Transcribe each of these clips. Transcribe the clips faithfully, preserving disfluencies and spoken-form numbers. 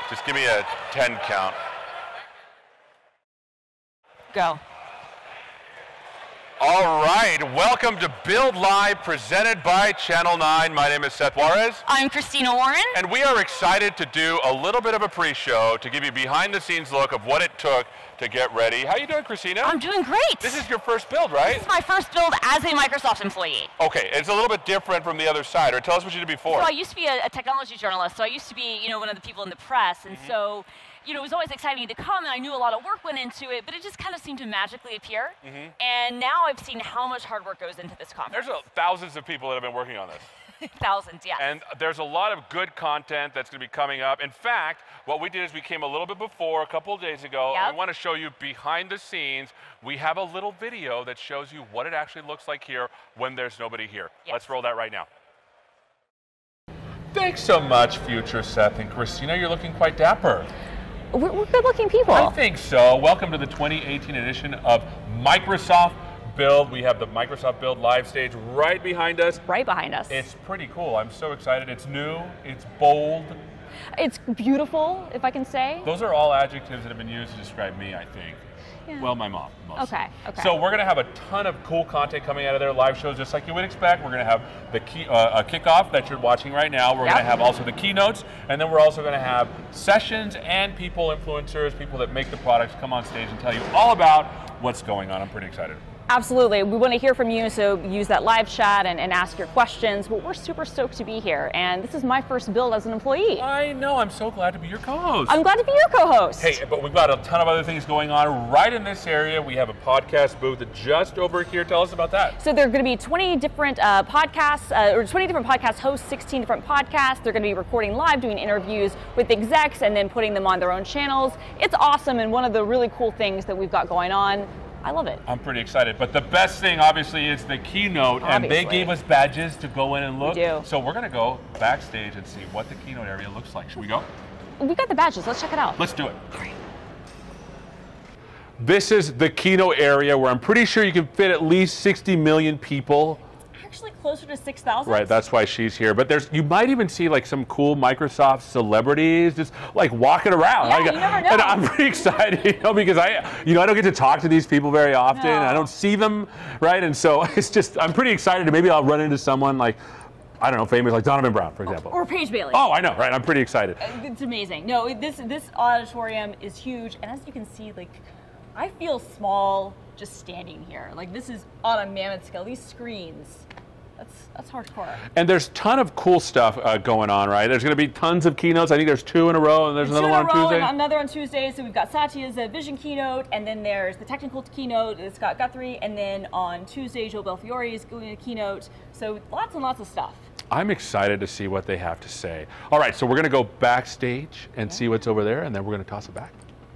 Just give me a ten count. Go. All right, welcome to Build Live, presented by Channel nine. My name is Seth Juarez. I'm Christina Warren. And we are excited to do a little bit of a pre-show to give you behind-the-scenes look of what it took to get ready. How you doing, Christina? I'm doing great. This is your first build, right? This is my first build as a Microsoft employee. Okay, it's a little bit different from the other side. Or tell us what you did before. So I used to be a, a technology journalist, so I used to be, you know, one of the people in the press, and mm-hmm. so, you know, it was always exciting to come, and I knew a lot of work went into it, but it just kind of seemed to magically appear. Mm-hmm. And now I've seen how much hard work goes into this conference. There's a, thousands of people that have been working on this. Thousands, yes. And there's a lot of good content that's going to be coming up. In fact, what we did is we came a little bit before, a couple of days ago, yep. and we want to show you behind the scenes. We have a little video that shows you what it actually looks like here when there's nobody here. Yes. Let's roll that right now. Thanks so much, future Seth and Christina. You're looking quite dapper. We're, we're good-looking people. I think so. Welcome to the twenty eighteen edition of Microsoft Build. We have the Microsoft Build live stage right behind us. Right behind us. It's pretty cool. I'm so excited. It's new. It's bold. It's beautiful, if I can say. Those are all adjectives that have been used to describe me, I think. Yeah. Well, my mom, mostly. Okay, okay. So we're going to have a ton of cool content coming out of there, live shows just like you would expect. We're going to have the key, uh, a kickoff that you're watching right now. We're yep. going to have also the keynotes, and then we're also going to have sessions and people, influencers, people that make the products come on stage and tell you all about what's going on. I'm pretty excited. Absolutely. We want to hear from you, so use that live chat and, and ask your questions. But we're super stoked to be here, and this is my first build as an employee. I know. I'm so glad to be your co-host. I'm glad to be your co-host. Hey, but we've got a ton of other things going on right in this area. We have a podcast booth just over here. Tell us about that. So there are going to be twenty different uh, podcasts, uh, or twenty different podcast hosts, sixteen different podcasts. They're going to be recording live, doing interviews with execs, and then putting them on their own channels. It's awesome, and one of the really cool things that we've got going on. I love it. I'm pretty excited. But the best thing, obviously, is the keynote. Obviously. And they gave us badges to go in and look. We do. So we're going to go backstage and see what the keynote area looks like. Should we go? We got the badges. Let's check it out. Let's do it. All right. This is the keynote area where I'm pretty sure you can fit at least sixty million people. Actually closer to six thousand. Right, that's why she's here. But there's, you might even see like some cool Microsoft celebrities just like walking around. Yeah, like, you never know. And I'm pretty excited, you know, because I, you know, I don't get to talk to these people very often. No. I don't see them, right? And so it's just, I'm pretty excited. Maybe I'll run into someone like, I don't know, famous like Donovan Brown, for example. Or Paige Bailey. Oh, I know, right? I'm pretty excited. It's amazing. No, this this auditorium is huge, and as you can see, like, I feel small just standing here. Like, this is on a mammoth scale. These screens. That's that's hardcore. And there's a ton of cool stuff uh, going on, right? There's going to be tons of keynotes. I think there's two in a row, and there's Two another in one a on row Tuesday. and another on Tuesday. So we've got Satya's uh, vision keynote, and then there's the technical keynote, uh, Scott Guthrie, and then on Tuesday, Joe Belfiore is doing a keynote. So lots and lots of stuff. I'm excited to see what they have to say. All right, so we're going to go backstage and okay. see what's over there, and then we're going to toss it back.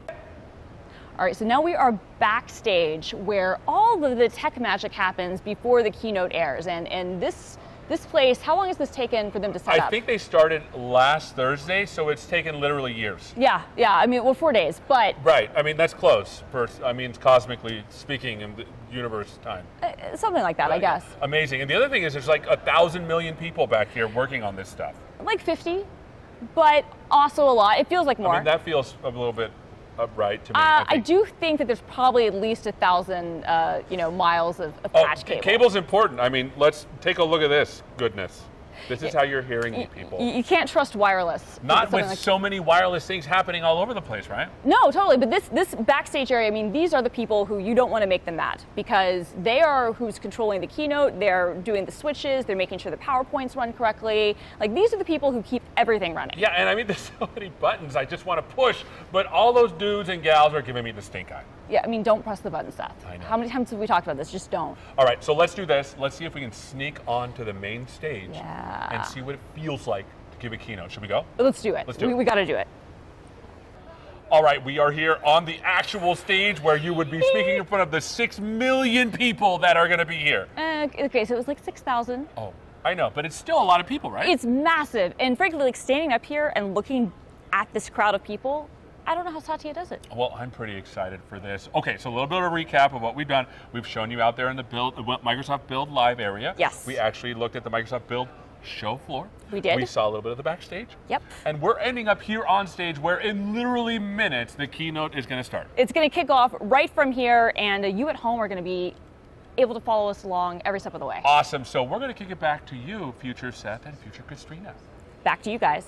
All right, so now we are backstage where all of the tech magic happens before the keynote airs, and and this. This place, how long has this taken for them to set I up? I think they started last Thursday, so it's taken literally years. Yeah, yeah, I mean, well, four days, but... Right, I mean, that's close, for, I mean, cosmically speaking in the universe time. Uh, something like that, right. I guess. Amazing, and the other thing is there's like a thousand million people back here working on this stuff. Like fifty, but also a lot. It feels like more. I mean, that feels a little bit upright to me. Uh, I, I do think that there's probably at least a thousand, uh, you know, miles of, of oh, patch cable. Cable's important. I mean, let's take a look at this goodness. This is how you're hearing you, people. You can't trust wireless. Not with like so many wireless things happening all over the place, right? No, totally. But this this backstage area, I mean, these are the people who you don't want to make them mad, because they are who's controlling the keynote. They're doing the switches. They're making sure the PowerPoints run correctly. Like, these are the people who keep everything running. Yeah, and I mean, there's so many buttons I just want to push, but all those dudes and gals are giving me the stink eye. Yeah, I mean, don't press the button, Seth. I know. How many times have we talked about this? Just don't. All right, so let's do this. Let's see if we can sneak onto the main stage yeah. and see what it feels like to give a keynote. Should we go? Let's do it. Let's do we, it. We got to do it. All right, we are here on the actual stage where you would be speaking in front of the six million people that are going to be here. Uh, okay, so it was like six thousand. Oh, I know, but it's still a lot of people, right? It's massive. And frankly, like, standing up here and looking at this crowd of people, I don't know how Satya does it. Well, I'm pretty excited for this. Okay, so a little bit of a recap of what we've done. We've shown you out there in the Build, Microsoft Build Live area. Yes. We actually looked at the Microsoft Build show floor. We did. We saw a little bit of the backstage. Yep. And we're ending up here on stage where in literally minutes the keynote is going to start. It's going to kick off right from here, and uh, you at home are going to be able to follow us along every step of the way. Awesome. So we're going to kick it back to you, future Seth and future Christina. Back to you guys.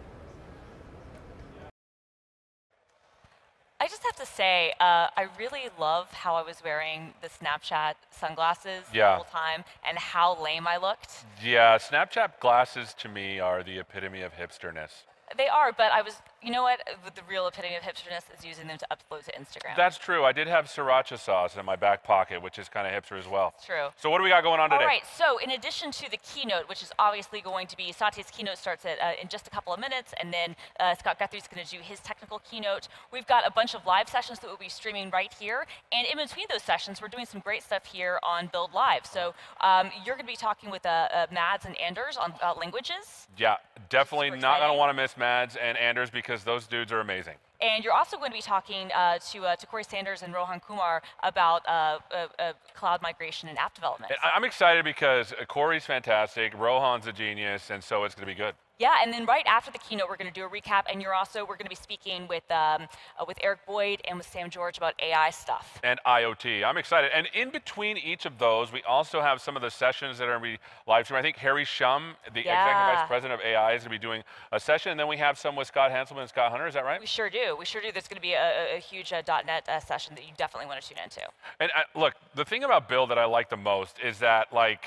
I just have to say, uh, I really love how I was wearing the Snapchat sunglasses Yeah. the whole time and how lame I looked. Yeah, Snapchat glasses to me are the epitome of hipsterness. They are, but I was, you know what, the real epitome of hipsterness is using them to upload to Instagram. That's true. I did have sriracha sauce in my back pocket, which is kind of hipster as well. True. So what do we got going on today? All right, so in addition to the keynote, which is obviously going to be, Satya's keynote starts at, uh, in just a couple of minutes, and then uh, Scott Guthrie's going to do his technical keynote. We've got a bunch of live sessions that we'll be streaming right here, and in between those sessions, we're doing some great stuff here on Build Live. So um, you're going to be talking with uh, uh, Mads and Anders on uh, languages. Yeah, definitely Super not going to exciting. want to miss Mads and Anders because those dudes are amazing. And you're also going to be talking uh, to, uh, to Corey Sanders and Rohan Kumar about uh, uh, uh, cloud migration and app development. And I- I'm excited because Corey's fantastic, Rohan's a genius, and so it's going to be good. Yeah, and then right after the keynote, we're going to do a recap, and you're also, we're going to be speaking with, um, uh, with Eric Boyd and with Sam George about A I stuff. And IoT. I'm excited. And in between each of those, we also have some of the sessions that are going to be live streamed. I think Harry Shum, the Yeah. Executive Vice President of A I, is going to be doing a session. And then we have some with Scott Hanselman and Scott Hunter. Is that right? We sure do. We sure do. There's going to be a, a, a huge uh, .NET uh, session that you definitely want to tune into. And uh, look, the thing about Build that I like the most is that, like,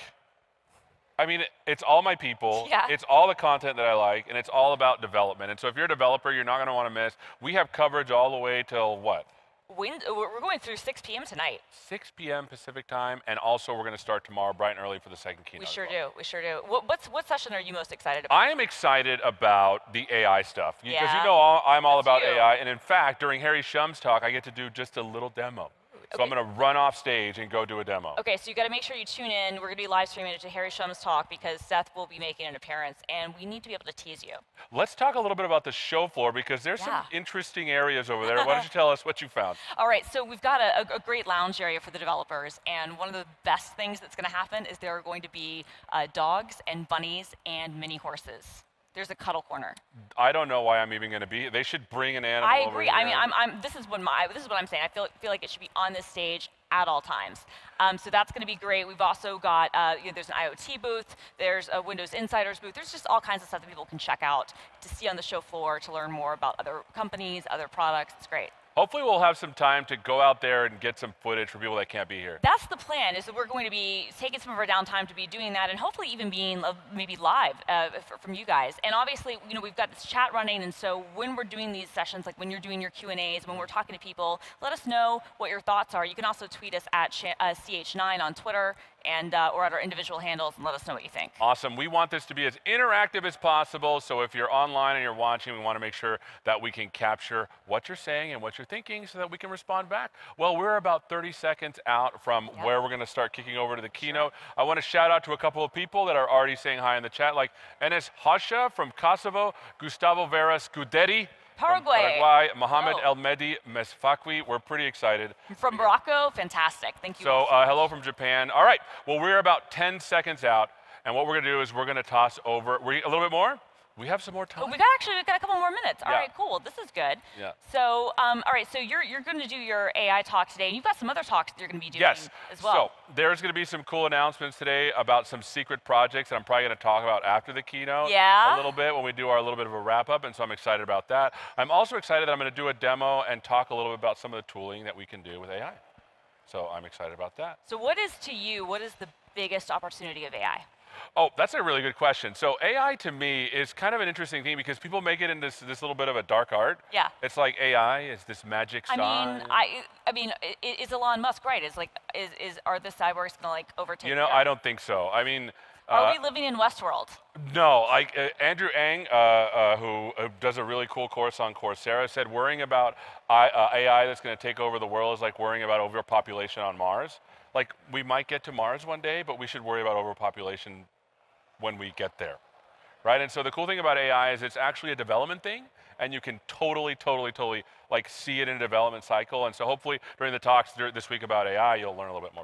I mean, it's all my people, Yeah. it's all the content that I like, and it's all about development. And so if you're a developer, you're not going to want to miss. We have coverage all the way till what? When, we're we're going through six p m tonight. six p m Pacific time, and also we're going to start tomorrow bright and early for the second keynote. We sure as well. do. We sure do. What, what's, what session are you most excited about? I am excited about the A I stuff because Yeah. you know all, I'm all That's about you. A I, and in fact, during Harry Shum's talk, I get to do just a little demo. So I'm Okay. going to run off stage and go do a demo. Okay, so you got to make sure you tune in. We're going to be live streaming it to Harry Shum's talk because Seth will be making an appearance, and we need to be able to tease you. Let's talk a little bit about the show floor because there's Yeah. some interesting areas over there. Why don't you tell us what you found? All right, so we've got a, a great lounge area for the developers, and one of the best things that's going to happen is there are going to be uh, dogs and bunnies and mini horses. There's a cuddle corner. I don't know why I'm even going to be. They should bring an animal I over agree. here. I mean, I'm, I'm, this is what my, this is what I'm saying. I feel, feel like it should be on this stage at all times. Um, so that's going to be great. We've also got, uh, you know, there's an IoT booth. There's a Windows Insiders booth. There's just all kinds of stuff that people can check out to see on the show floor to learn more about other companies, other products. It's great. Hopefully we'll have some time to go out there and get some footage for people that can't be here. That's the plan, is that we're going to be taking some of our downtime to be doing that, and hopefully even being uh, maybe live uh, f- from you guys. And obviously, you know, we've got this chat running, and so when we're doing these sessions, like when you're doing your Q and A's, when we're talking to people, let us know what your thoughts are. You can also tweet us at sh- uh, C H nine on Twitter, and uh, or at our individual handles, and let us know what you think. Awesome. We want this to be as interactive as possible, so if you're online and you're watching, we want to make sure that we can capture what you're saying and what you're thinking so that we can respond back. Well, we're about thirty seconds out from Yep. where we're going to start kicking over to the keynote. I want to shout out to a couple of people that are already saying hi in the chat, like Enes Hasha from Kosovo, Gustavo Vera Scuderi from Paraguay. Paraguay, Mohamed Oh. El Mehdi Mesfakwi. We're pretty excited. From Morocco, fantastic. Thank you. So all uh, hello from Japan. All right, well, we're about ten seconds out, and what we're gonna do is we're gonna toss over, we, a little bit more? We have some more time. Oh, we got actually we've got a couple more minutes. All Yeah. right, cool. This is good. Yeah. So, um, all right. So you're you're going to do your A I talk today, and you've got some other talks that you're going to be doing Yes. as well. So there's going to be some cool announcements today about some secret projects that I'm probably going to talk about after the keynote. Yeah? A little bit when we do our little bit of a wrap up, and so I'm excited about that. I'm also excited that I'm going to do a demo and talk a little bit about some of the tooling that we can do with A I. So I'm excited about that. So what is to you? What is the biggest opportunity of A I? Oh, that's a really good question. So A I to me is kind of an interesting thing because people make it into this, this little bit of a dark art. Yeah. It's like A I is this magic I star. mean, I I mean, i- i- is Elon Musk right? Is like is is are the cyborgs going to like overtake? You know, the I Earth? don't think so. I mean, Are uh, we living in Westworld? no, like uh, Andrew Ng, uh, uh, who uh, does a really cool course on Coursera, said worrying about I, uh, A I that's going to take over the world is like worrying about overpopulation on Mars. Like, we might get to Mars one day, but we should worry about overpopulation when we get there, right? And so the cool thing about A I is it's actually a development thing, and you can totally, totally, totally like see it in a development cycle. And so hopefully during the talks dur- this week about A I, you'll learn a little bit more about that.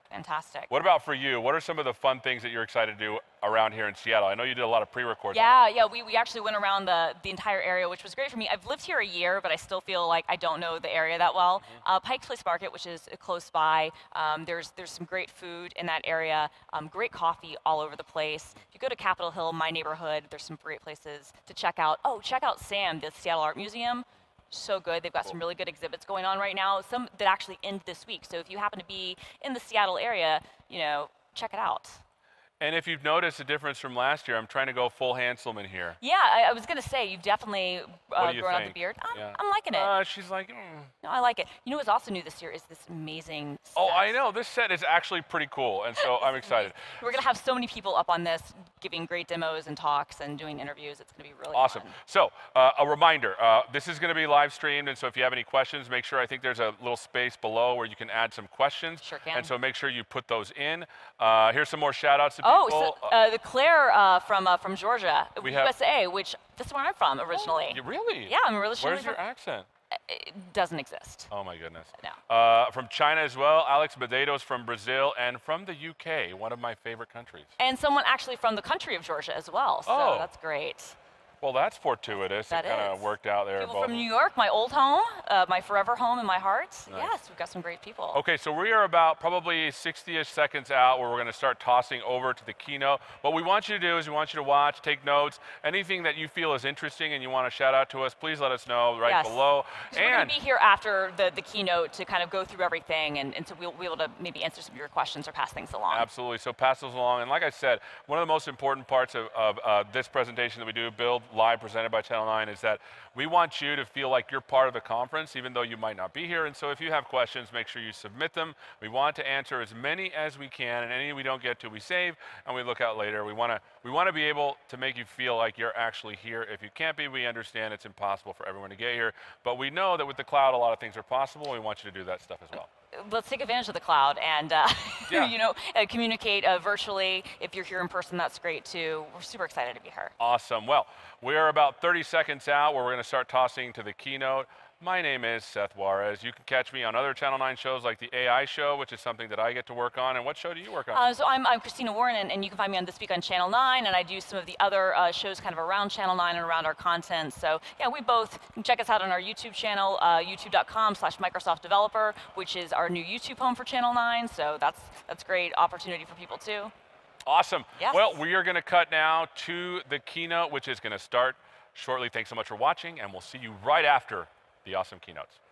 Fantastic. What about for you? What are some of the fun things that you're excited to do around here in Seattle? I know you did a lot of pre-recording. Yeah, yeah, we, we actually went around the, the entire area, which was great for me. I've lived here a year, but I still feel like I don't know the area that well. Mm-hmm. uh, Pike's Place Market, which is close by, um, there's there's some great food in that area, um, great coffee all over the place. If you go to Capitol Hill, my neighborhood, there's some great places to check out. Oh, check out SAM, the Seattle Art Museum. So good. They've got cool. some really good exhibits going on right now, some that actually end this week. So if you happen to be in the Seattle area, you know, check it out. And if you've noticed a difference from last year, I'm trying to go full Hanselman here. Yeah, I, I was going to say, you've definitely uh, you grown out think? the beard. I'm, Yeah. I'm liking it. Uh, she's like, mm. No, I like it. You know what's also new this year is this amazing set. Oh, I know. This set is actually pretty cool, and so I'm excited. We're going to have so many people up on this giving great demos and talks and doing interviews. It's going to be really Awesome. fun. So uh, a reminder, uh, this is going to be live streamed, and so if you have any questions, make sure, I think there's a little space below where you can add some questions. Sure can. And so make sure you put those in. Uh, here's some more shout outs to Oh, people. so uh, the Claire uh, from uh, from Georgia, We U have- S A, which that's where I'm from originally. You really? Yeah, I'm originally Where's your from- accent? It doesn't exist. Oh my goodness. No. Uh, from China as well, Alex Medeiros from Brazil, and from the U K, one of my favorite countries. And someone actually from the country of Georgia as well, so Oh. that's great. Well, that's fortuitous. That it kind of is. worked out there. People both. from New York, my old home, uh, my forever home in my heart. Nice. Yes, we've got some great people. Okay, so we are about probably sixty-ish seconds out where we're going to start tossing over to the keynote. What we want you to do is we want you to watch, take notes, anything that you feel is interesting and you want to shout out to us, please let us know right Yes. below. So we're going to be here after the, the keynote to kind of go through everything, and, and so we'll be able to maybe answer some of your questions or pass things along. Absolutely, so pass those along. And like I said, one of the most important parts of, of uh, this presentation that we do, Build Live, presented by Channel nine, is that we want you to feel like you're part of the conference, even though you might not be here. And so if you have questions, make sure you submit them. We want to answer as many as we can, and any we don't get to, we save, and we look out later. We want to we want to be able to make you feel like you're actually here. If you can't be, we understand it's impossible for everyone to get here. But we know that with the cloud, a lot of things are possible. We want you to do that stuff as well. Let's take advantage of the cloud and uh, Yeah. you know, uh, communicate uh, virtually. If you're here in person, that's great too. We're super excited to be here. Awesome. Well, we are about thirty seconds out where we're going to start tossing to the keynote. My name is Seth Juarez. You can catch me on other Channel nine shows like the A I Show, which is something that I get to work on. And what show do you work on? Uh, so I'm, I'm Christina Warren, and, and you can find me on This Week on Channel nine, and I do some of the other uh, shows kind of around Channel nine and around our content. So yeah, we both, you can check us out on our YouTube channel, uh, youtube.com slash Microsoft Developer, which is our new YouTube home for Channel nine. So that's, that's a great opportunity for people too. Awesome. Yes. Well, we are going to cut now to the keynote, which is going to start shortly. Thanks so much for watching, and we'll see you right after the awesome keynotes.